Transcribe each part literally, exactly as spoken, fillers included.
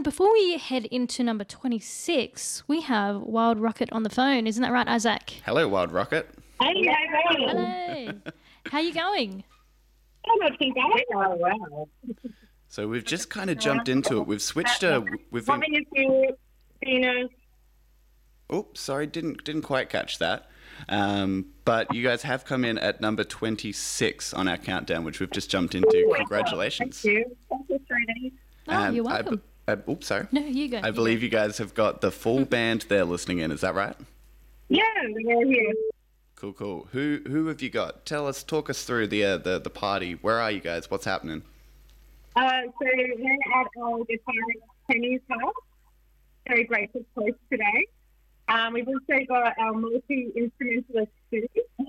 And before we head into number twenty-six, we have Wild Rocket on the phone. Isn't that right, Isaac? Hello, Wild Rocket. Hey, how Hello. How you going? I'm not too bad. Oh, wow. So we've just kind of jumped into it. We've switched. Uh, we've been. Having a few dinners. Oops, sorry, didn't didn't quite catch that. Um, but you guys have come in at number twenty-six on our countdown, which we've just jumped into. Congratulations. Thank you. Thank you, Trudy. Oh, And you're I welcome. be- uh, oops, sorry. No, you go. I you believe go. you guys have got the full band there listening in. Is that right? Yeah, we're here. Cool, cool. Who who have you got? Tell us, talk us through the uh, the the party. Where are you guys? What's happening? Uh, so we're at our guitarist Penny's house. Very grateful place today. Um, we've also got our multi-instrumentalist Sue.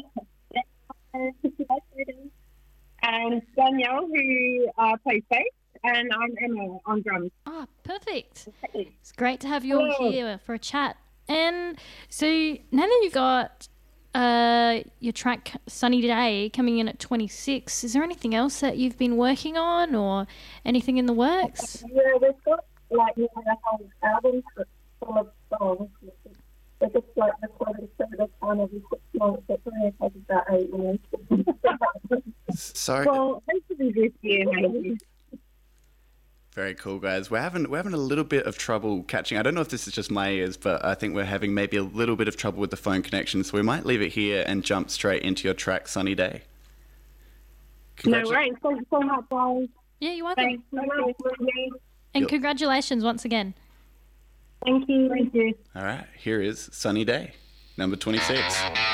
And Danielle, who uh, plays bass, and I'm Emma on drums. Oh, perfect. It's great to have you all Hello. here for a chat. And so now that you've got uh, your track Sunny Day coming in at twenty-six, is there anything else that you've been working on or anything in the works? Yeah, we've got like you know, a whole album full of songs. We're just like recording so the time every six months. It's only takes about eight years. Sorry. Well, hopefully this year maybe. Very cool, guys. We're having we're having a little bit of trouble catching. I don't know if this is just my ears, but I think we're having maybe a little bit of trouble with the phone connection. So we might leave it here and jump straight into your track, Sunny Day. No Congratu- worries. Thanks so much, guys. Yeah, you're welcome. Thanks so much. And Yep. congratulations once again. Thank you. Thank you. All right, here is Sunny Day, number twenty-six.